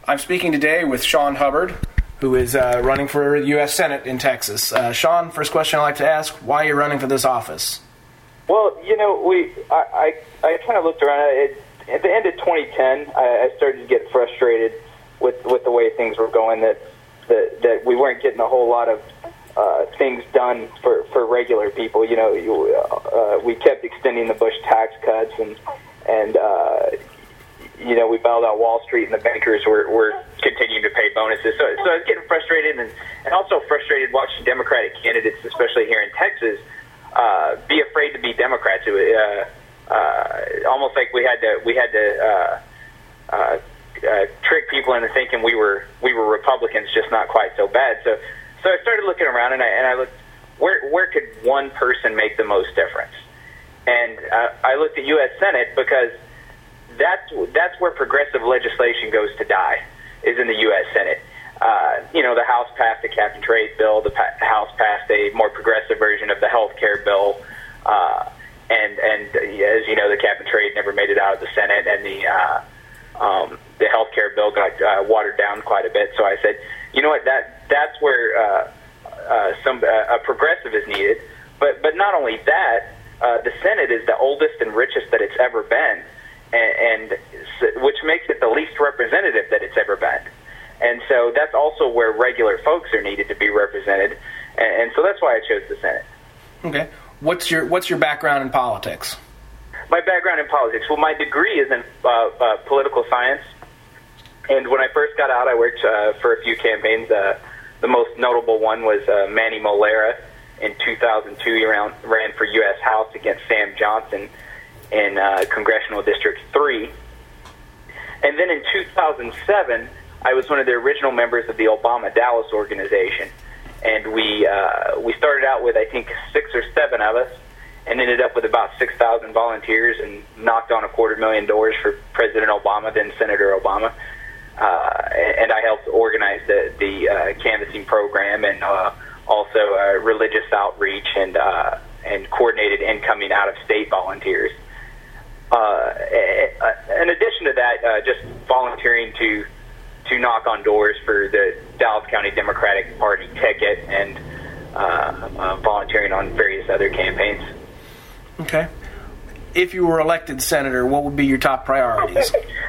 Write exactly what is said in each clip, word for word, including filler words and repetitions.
I'm speaking today with Sean Hubbard, who is uh, running for U S Senate in Texas. Uh, Sean, first question I'd like to ask, why are you running for this office? Well, you know, we I, I, I kind of looked around. It, at the end of twenty ten, I, I started to get frustrated with, with the way things were going, that, that, that we weren't getting a whole lot of uh, things done for, for regular people. You know, you, uh, we kept extending the Bush tax cuts, and, and uh, you know, we bailed out Wall Street, and the bankers were, were continuing to pay bonuses. So, so I was getting frustrated, and, and also frustrated watching Democratic candidates, especially here in Texas, uh, be afraid to be Democrats. It, uh, uh, almost like we had to we had to uh, uh, uh, trick people into thinking we were we were Republicans, just not quite so bad. So, so I started looking around, and I and I looked where where could one person make the most difference, and uh, I looked at U S Senate because that's that's where progressive legislation goes to die, is in the U S Senate. Uh, you know, the House passed a cap and trade bill. The pa- House passed a more progressive version of the health care bill. Uh, and, and uh, as you know, the cap and trade never made it out of the Senate, and the uh, um, the health care bill got uh, watered down quite a bit. So I said, you know what, that that's where uh, uh, some uh, a progressive is needed. But, but not only that, uh, the Senate is the oldest and richest that it's ever been, and, and which makes it the least representative that it's ever been. And so that's also where regular folks are needed to be represented, and, and so that's why I chose the Senate. Okay. What's your What's your background in politics? My background in politics, well, my degree is in uh, uh, political science, and when I first got out, I worked uh, for a few campaigns. Uh, the most notable one was uh, Manny Molera in two thousand two. He ran, ran for U S House against Sam Johnson in uh, Congressional District three. And then in two thousand seven, I was one of the original members of the Obama Dallas organization, and we uh, we started out with, I think, six or seven of us, and ended up with about six thousand volunteers, and knocked on a quarter million doors for President Obama, then Senator Obama. Uh, and I helped organize the, the uh, canvassing program, and uh, also uh, religious outreach, and uh, and coordinated incoming out-of-state volunteers. Uh, in addition to that, uh, just volunteering to to knock on doors for the Dallas County Democratic Party ticket, and uh, uh, volunteering on various other campaigns. Okay. If you were elected senator, what would be your top priorities?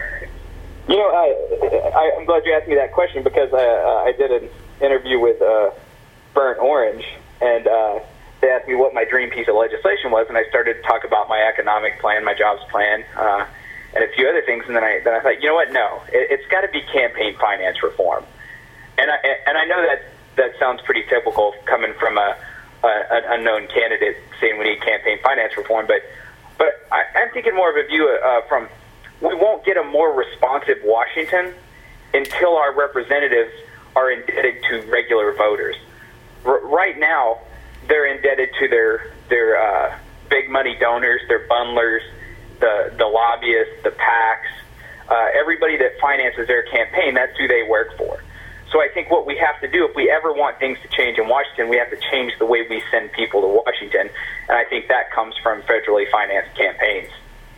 You know, I, I, I'm glad you asked me that question, because I, uh, I did an interview with uh, Burnt Orange, and uh, they asked me what my dream piece of legislation was, and I started to talk about my economic plan, my jobs plan, uh, and a few other things, and then I, then I thought, you know what, no, it, it's got to be campaign finance reform. And I, and I know that that sounds pretty typical coming from a, a an unknown candidate saying we need campaign finance reform, but but I, I'm thinking more of a view uh, from, we won't get a more responsive Washington until our representatives are indebted to regular voters. R- right now, they're indebted to their their uh, big money donors, their bundlers, the the lobbyists, the PACs, uh, everybody that finances their campaign. That's who they work for. So I think what we have to do, if we ever want things to change in Washington, we have to change the way we send people to Washington, and I think that comes from federally financed campaigns.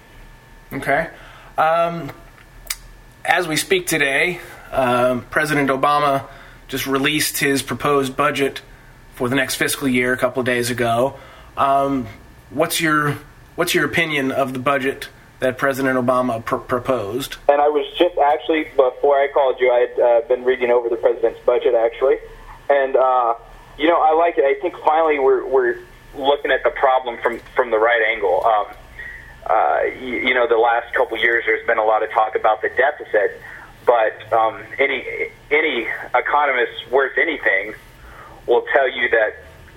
Okay. Um, as we speak today, um, President Obama just released his proposed budget for the next fiscal year a couple of days ago. Um, what's your what's your opinion of the budget that President Obama pr- proposed? And I was just actually, before I called you, I had uh, been reading over the president's budget, actually. And, uh, you know, I like it. I think finally we're we're looking at the problem from, from the right angle. Um, uh, you, you know, the last couple of years there's been a lot of talk about the deficit, but um, any any economist worth anything will tell you that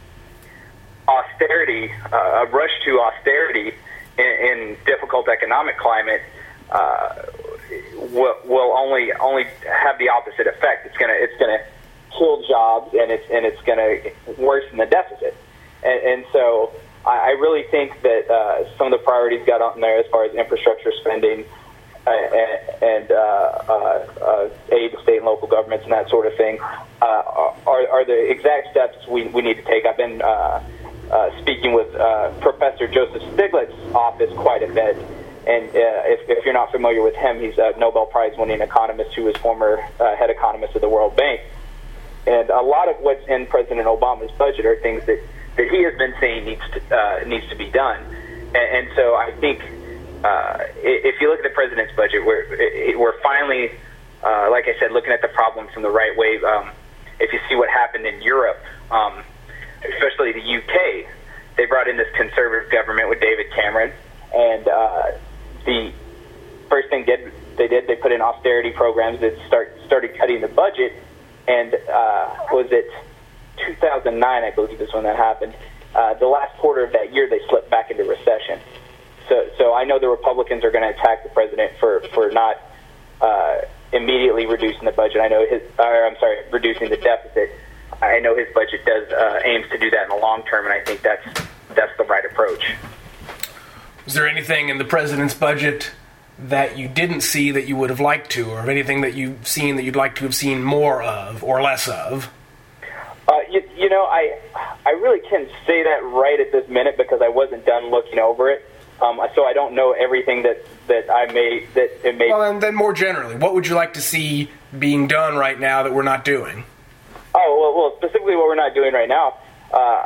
austerity, uh, a rush to austerity in, in difficult economic climate, uh, will, will only only have the opposite effect. It's gonna it's gonna kill jobs, and it's and it's gonna worsen the deficit. And, and so I, I really think that uh, some of the priorities got on there as far as infrastructure spending uh, and, and uh, uh, uh, aid to state and local governments and that sort of thing uh, are, are the exact steps we, we need to take. I've been uh, uh, speaking with uh, Professor Joseph Stiglitz's office quite a bit, And uh, if, if you're not familiar with him, he's a Nobel Prize-winning economist who was former uh, head economist of the World Bank. And a lot of what's in President Obama's budget are things that, that he has been saying needs to, uh, needs to be done. And, and so I think uh, if you look at the president's budget, we're, we're finally, uh, like I said, looking at the problem from the right way. Um, if you see what happened in Europe, um, especially the U K, they brought in this conservative government with David Cameron, and uh, the first thing did, they did, they put in austerity programs that start started cutting the budget. And uh, was it two thousand nine, I believe, is when that happened. Uh, the last quarter of that year, they slipped back into recession. So, so I know the Republicans are going to attack the president for for not uh, immediately reducing the budget. I know his, or I'm sorry, reducing the deficit. I know his budget does uh, aims to do that in the long term, and I think that's that's the right approach. Is there anything in the president's budget that you didn't see that you would have liked to, or anything that you've seen that you'd like to have seen more of or less of? Uh, you, you know, I I really can't say that right at this minute because I wasn't done looking over it. Um, so I don't know everything that, that I may that it may. Well, and then more generally, what would you like to see being done right now that we're not doing? Oh well, well specifically what we're not doing right now. Uh,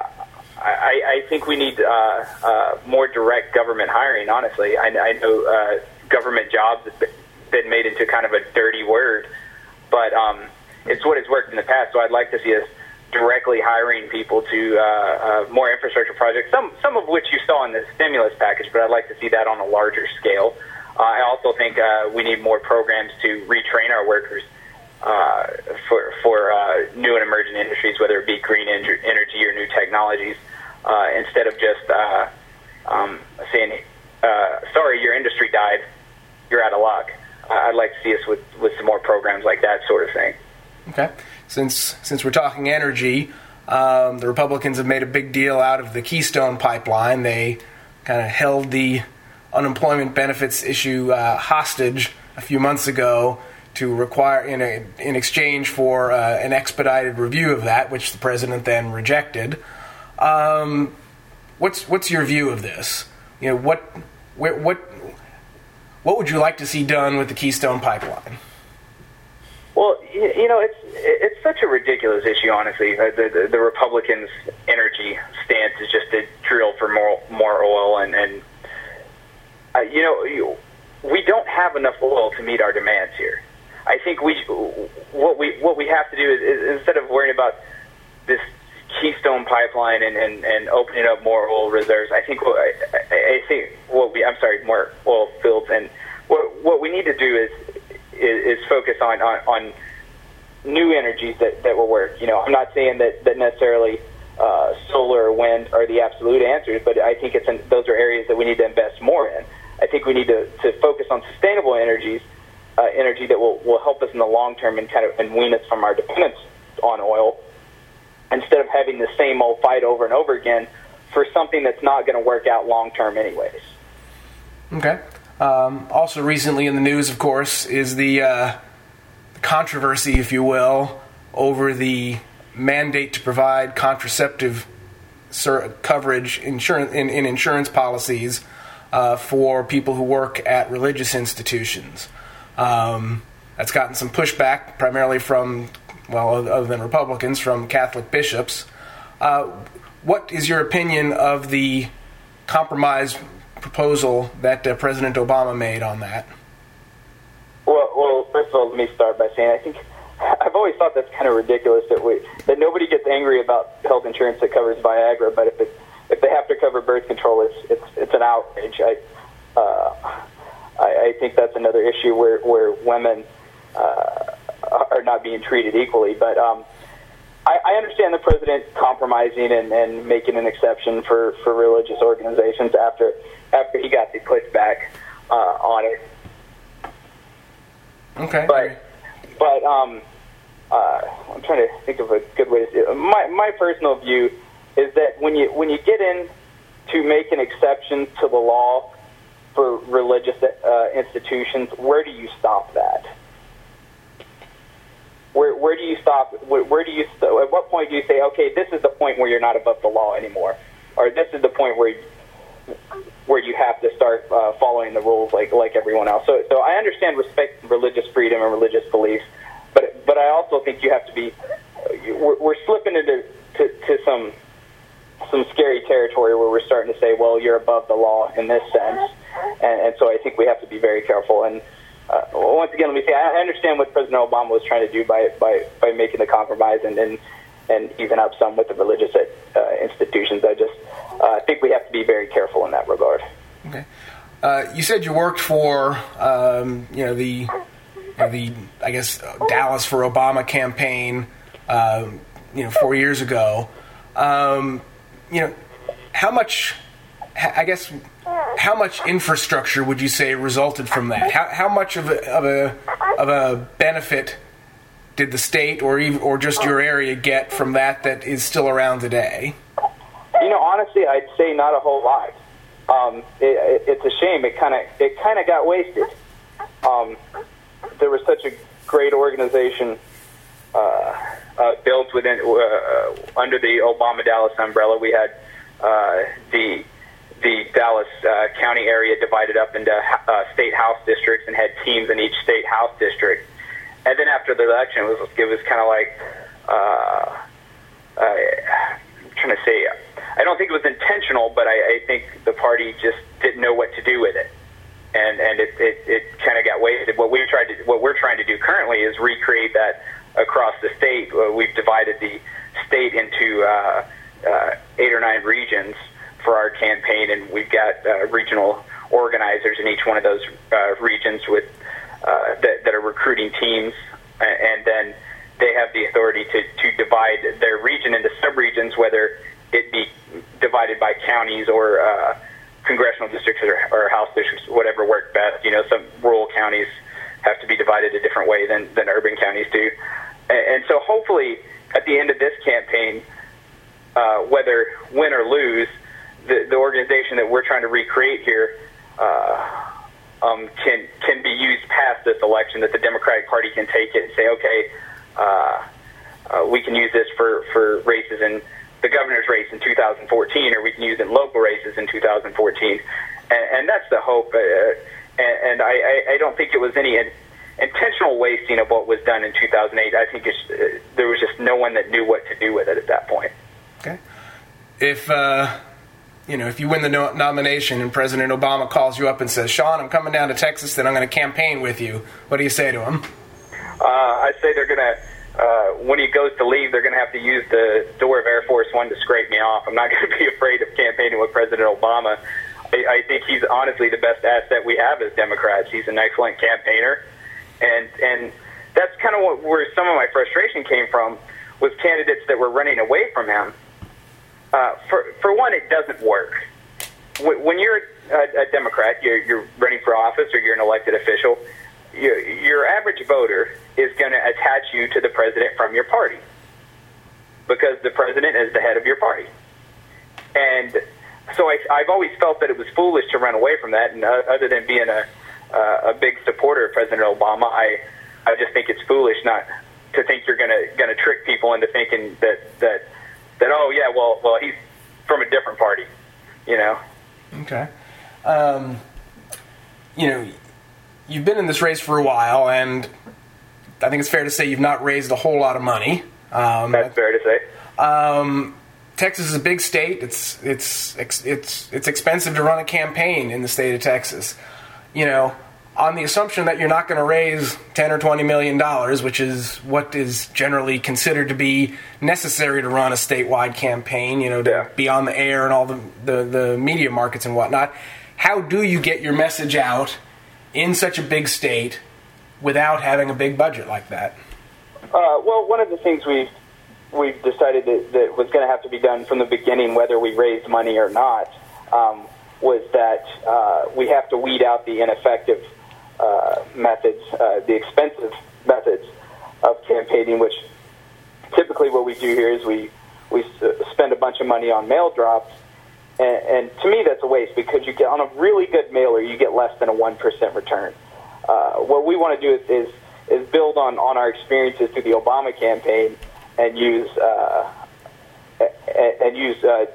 I, I think we need uh, uh, more direct government hiring. Honestly, I, I know. Uh, government jobs has been made into kind of a dirty word, but um, it's what has worked in the past. So I'd like to see us directly hiring people to uh, uh, more infrastructure projects, some some of which you saw in the stimulus package, but I'd like to see that on a larger scale. Uh, I also think uh, we need more programs to retrain our workers uh, for, for uh, new and emerging industries, whether it be green en- energy or new technologies, uh, instead of just uh, um, saying, uh, sorry, your industry died, you're out of luck. Uh, I'd like to see us with, with some more programs like that sort of thing. Okay. Since since we're talking energy, um, the Republicans have made a big deal out of the Keystone Pipeline. They kind of held the unemployment benefits issue uh, hostage a few months ago to require, in a, in exchange for uh, an expedited review of that, which the president then rejected. Um, what's what's your view of this? You know, what where, what what would you like to see done with the Keystone Pipeline? Well, you know, it's it's such a ridiculous issue, honestly. The, the, the Republicans' energy stance is just to drill for more more oil, and, and uh, you know, we don't have enough oil to meet our demands here. I think we what we what we have to do is, is instead of worrying about this Keystone Pipeline and, and, and opening up more oil reserves, I think what, I, I think what we I'm sorry more oil fields, and what what we need to do is is, is focus on, on on new energies that, that will work. You know, I'm not saying that that necessarily uh, solar or wind are the absolute answers, but I think it's in, those are areas that we need to invest more in. I think we need to, to focus on sustainable energies, uh, energy that will, will help us in the long term and kind of and wean us from our dependence on oil, instead of having the same old fight over and over again for something that's not going to work out long term anyways. Okay. Um, also recently in the news, of course, is the uh, controversy, if you will, over the mandate to provide contraceptive sur- coverage insurance in, in insurance policies uh, for people who work at religious institutions. Um, that's gotten some pushback, primarily from, well, other than Republicans, from Catholic bishops. Uh, what is your opinion of the compromise proposal that uh, President Obama made on that? Well, well, first of all, let me start by saying I think I've always thought that's kind of ridiculous that we that nobody gets angry about health insurance that covers Viagra, but if it, if they have to cover birth control, it's it's it's an outrage. I uh, I, I think that's another issue where where women uh, are not being treated equally. But um, I, I understand the president compromising and, and making an exception for, for religious organizations after after he got the pushback uh, on it. Okay. But but um, uh, I'm trying to think of a good way to say it. My my personal view is that when you when you get in to make an exception to the law for religious uh, institutions, where do you stop that? Where where do you stop? Where, where do you st- at what point do you say, okay, this is the point where you're not above the law anymore, or this is the point where where you have to start uh, following the rules like like everyone else. So so I understand respect religious freedom and religious beliefs, but but I also think you have to be we're, we're slipping into to, to some some scary territory where we're starting to say, well, you're above the law in this sense, and, and so I think we have to be very careful. And uh, once again, let me say, I understand what President Obama was trying to do by by, by making the compromise and, and and even up some with the religious uh, institutions. I just uh, think we have to be very careful in that regard. Okay. Uh, you said you worked for, um, you know, the, you know, the I guess Dallas for Obama campaign, uh, you know, four years ago. Um, you know, how much, I guess, how much infrastructure would you say resulted from that? How how much of a of a of a benefit did the state or even, or just your area get from that that is still around today? You know, honestly, I'd say not a whole lot. Um, it, it, it's a shame. It kind of it kind of got wasted. Um, there was such a great organization uh, uh, built within uh, under the Obama Dallas umbrella. We had uh, the the Dallas uh, County area divided up into uh, state house districts and had teams in each state house district. And then after the election, it was, it was kind of like, uh, uh, I'm trying to say, I don't think it was intentional, but I, I think the party just didn't know what to do with it, and and it it, it kind of got wasted. What we tried to, what we're trying to do currently is recreate that across the state. Uh, we've divided the state into uh, uh, eight or nine regions for our campaign, and we've got uh, regional organizers in each one of those uh, regions with. Uh, that, that are recruiting teams, and then they have the authority to, to divide their region into subregions, whether it be divided by counties or uh, congressional districts or, or house districts, whatever worked best. You know, some rural counties have to be divided a different way than, than urban counties do. And, and so hopefully at the end of this campaign, uh, whether win or lose, the, the organization that we're trying to recreate here uh, Um, can can be used past this election, that the Democratic Party can take it and say, okay, uh, uh, we can use this for, for races in the governor's race in two thousand fourteen, or we can use it in local races in two thousand fourteen. And, and that's the hope. Uh, and and I, I, I don't think it was any in, intentional wasting of what was done in two thousand eight. I think it's, uh, there was just no one that knew what to do with it at that point. Okay. If... Uh You know, if you win the no- nomination and President Obama calls you up and says, Sean, I'm coming down to Texas, then I'm going to campaign with you, what do you say to him? Uh, I'd say they're going to, uh, when he goes to leave, they're going to have to use the door of Air Force One to scrape me off. I'm not going to be afraid of campaigning with President Obama. I, I think he's honestly the best asset we have as Democrats. He's an excellent campaigner. And, and that's kind of what, where some of my frustration came from, was candidates that were running away from him. Uh, for for one, it doesn't work. When you're a, a Democrat, you're, you're running for office or you're an elected official, your, your average voter is going to attach you to the president from your party, because the president is the head of your party. And so I, I've always felt that it was foolish to run away from that. And uh, other than being a uh, a big supporter of President Obama, I I just think it's foolish not to think you're going to going to trick people into thinking that that. That oh yeah well well he's from a different party, you know. Okay, um, you know, you've been in this race for a while, and I think it's fair to say you've not raised a whole lot of money. Um, That's fair to say. Um, Texas is a big state. It's it's it's it's expensive to run a campaign in the state of Texas. You know, on the assumption that you're not going to raise ten or twenty million dollars, which is what is generally considered to be necessary to run a statewide campaign, you know, to yeah. be on the air and all the, the, the media markets and whatnot. How do you get your message out in such a big state without having a big budget like that? Uh, well, one of the things we we decided that, that was going to have to be done from the beginning, whether we raised money or not, um, was that uh, we have to weed out the ineffective Uh, methods, uh, the expensive methods of campaigning, which typically what we do here is we we spend a bunch of money on mail drops, and, and to me that's a waste, because you get on a really good mailer you get less than a one percent return. Uh, what we want to do is, is is build on, on our experiences through the Obama campaign and use uh, and, and use uh,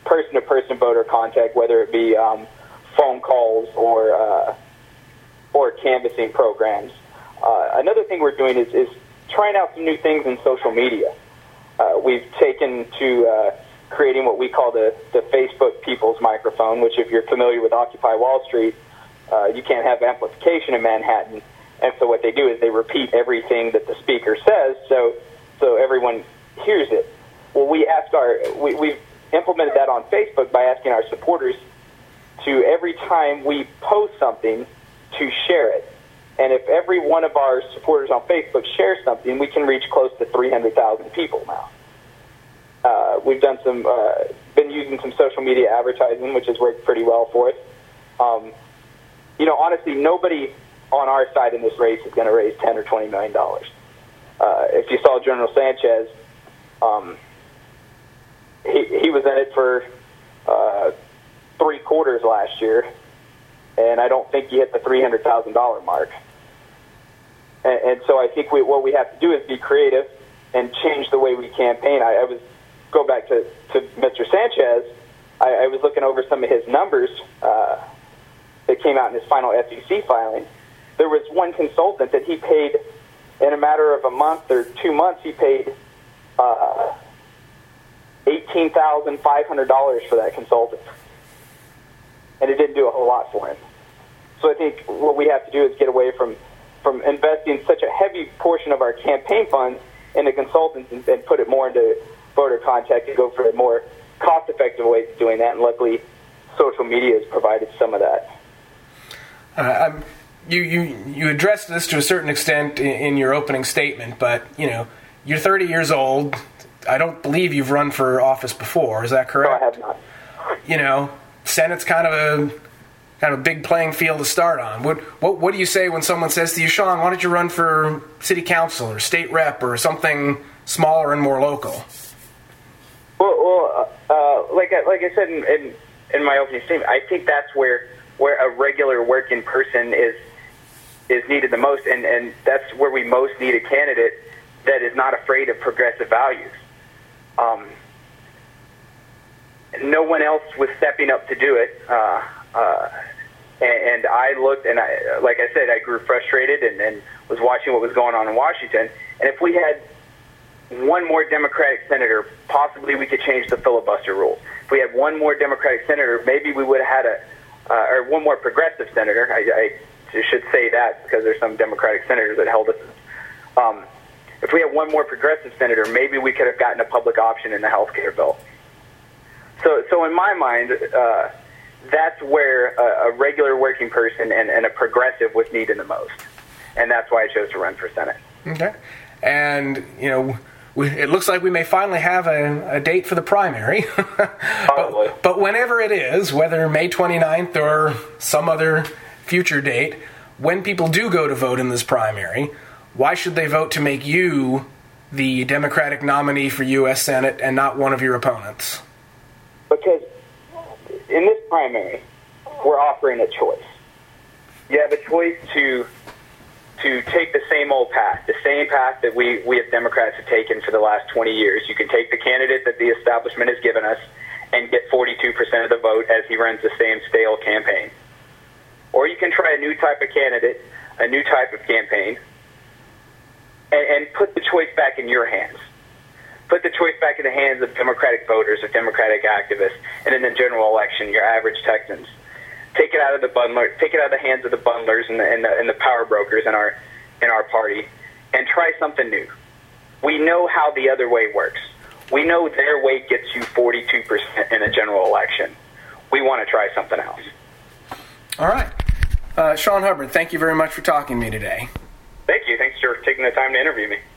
person-to-person voter contact, whether it be um, phone calls or uh, or canvassing programs. Uh, another thing we're doing is, is trying out some new things in social media. Uh, we've taken to uh, creating what we call the, the Facebook People's Microphone, which if you're familiar with Occupy Wall Street, uh, you can't have amplification in Manhattan. And so what they do is they repeat everything that the speaker says so so everyone hears it. Well, we ask our, we, we've implemented that on Facebook by asking our supporters to, every time we post something, to share it. And if every one of our supporters on Facebook shares something, we can reach close to three hundred thousand people now. Uh, we've done some, uh, been using some social media advertising, which has worked pretty well for us. Um, you know, honestly, nobody on our side in this race is going to raise ten or twenty million dollars. Uh, if you saw General Sanchez, um, he he was in it for uh, three quarters last year, and I don't think he hit the three hundred thousand dollar mark. And, and so I think we, what we have to do is be creative and change the way we campaign. I, I was go back to, to Mister Sanchez. I, I was looking over some of his numbers uh, that came out in his final S E C filing. There was one consultant that he paid, in a matter of a month or two months, he paid uh, eighteen thousand five hundred dollars for that consultant. And it didn't do a whole lot for him. So I think what we have to do is get away from, from investing such a heavy portion of our campaign funds into consultants and, and put it more into voter contact and go for a more cost-effective way of doing that. And luckily, social media has provided some of that. Uh, I'm, you, you you addressed this to a certain extent in, in your opening statement, but, you know, you're thirty years old. I don't believe you've run for office before. Is that correct? No, I have not. You know, Senate's kind of a kind of a big playing field to start on. What what what do you say when someone says to you, Sean, why don't you run for city council or state rep or something smaller and more local? Well, well uh, uh, like I, like I said in, in in my opening statement, I think that's where where a regular working person is is needed the most, and, and that's where we most need a candidate that is not afraid of progressive values. Um, no one else was stepping up to do it, uh, uh, and, and I looked, and I, like I said, I grew frustrated and, and was watching what was going on in Washington, and if we had one more Democratic senator, possibly we could change the filibuster rules. If we had one more Democratic senator, maybe we would have had a, uh, or one more progressive senator. I, I should say that because there's some Democratic senators that held us. Um, if we had one more progressive senator, maybe we could have gotten a public option in the health care bill. So, so in my mind, uh, that's where a, a regular working person and, and a progressive was needed the most, and that's why I chose to run for Senate. Okay, and you know, we, it looks like we may finally have a, a date for the primary. Probably. but, but whenever it is, whether May twenty-ninth or some other future date, when people do go to vote in this primary, why should they vote to make you the Democratic nominee for U S Senate and not one of your opponents? Because in this primary, we're offering a choice. You have a choice to to take the same old path, the same path that we, we as Democrats have taken for the last twenty years. You can take the candidate that the establishment has given us and get forty-two percent of the vote as he runs the same stale campaign. Or you can try a new type of candidate, a new type of campaign, and, and put the choice back in your hands. Put the choice back in the hands of Democratic voters or Democratic activists, and in the general election, your average Texans. Take it out of the bundler, take it out of the hands of the bundlers and the, and the, and the power brokers in our in our party, and try something new. We know how the other way works. We know their way gets you forty-two percent in a general election. We want to try something else. All right. Uh, Sean Hubbard, thank you very much for talking to me today. Thank you. Thanks for taking the time to interview me.